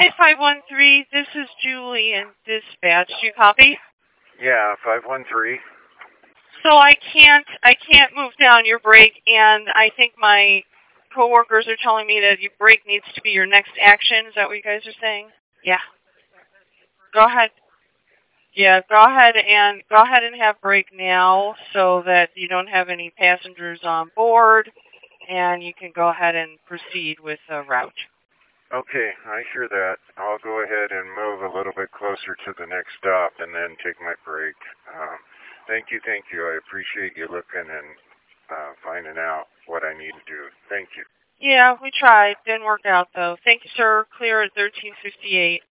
Hey, 513, this is Julie in dispatch. Do you copy? Yeah, 513. So I can't move down your brake, and I think my coworkers are telling me that your brake needs to be your next action. Is that what you guys are saying? Yeah. Go ahead. Yeah, go ahead and have brake now so that you don't have any passengers on board, and you can go ahead and proceed with the route. Okay, I hear that. I'll go ahead and move a little bit closer to the next stop and then take my break. Thank you. I appreciate you looking and finding out what I need to do. Thank you. Yeah, we tried. Didn't work out, though. Thank you, sir. Clear at 1358.